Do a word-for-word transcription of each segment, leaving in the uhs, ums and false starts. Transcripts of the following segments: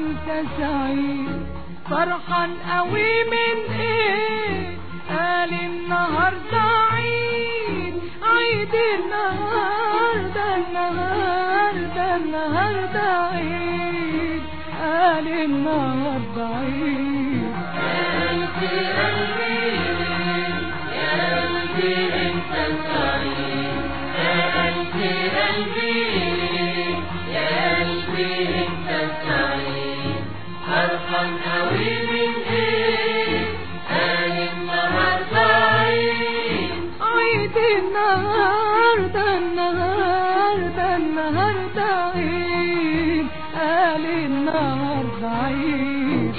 انت سعيد فرحان قوي من ايه؟ قال النهارده عيد عيد النهارده النهارده النهارده عيد قال النهارده عيد. قلبي قلبي يا قلبي انت سعيد يا قلبي قلبي يا قلبي انت سعيد فرحان قوي من ايه؟ قال النهارده عيد عيد النهارده النهارده النهارده عيد قال النهارده عيد.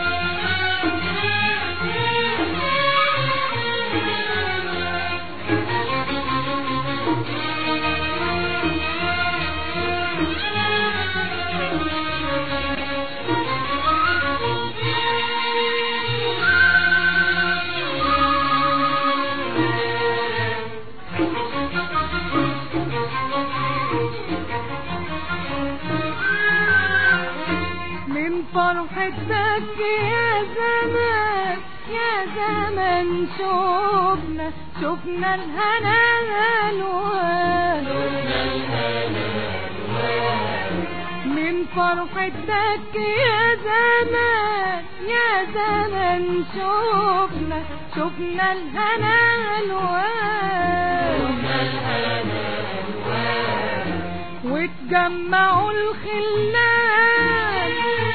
فرحتك يا زمان يا زمان شوفنا شوفنا الهنا الوان من فرحتك يا زمان يا زمان شوفنا شوفنا الهنا الوان واتجمعوا الخلان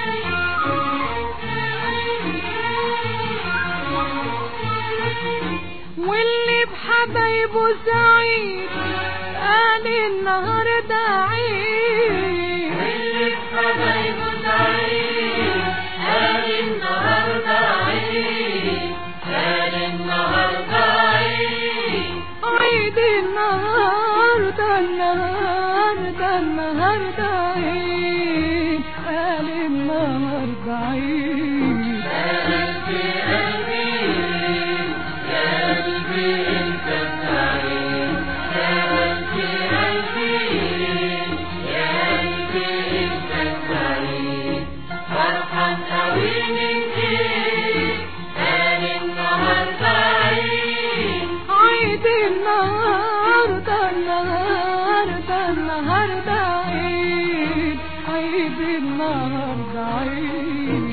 واللي بحبايبه سعيد قال النهارده عيد واللي بحبايبه سعيد قال النهارده عيد قال النهارده عيد عيد النهارده النهارده النهارده عيد قال النهارده عيد. النهارده النهارده النهارده عيد عيد النهارده عيد.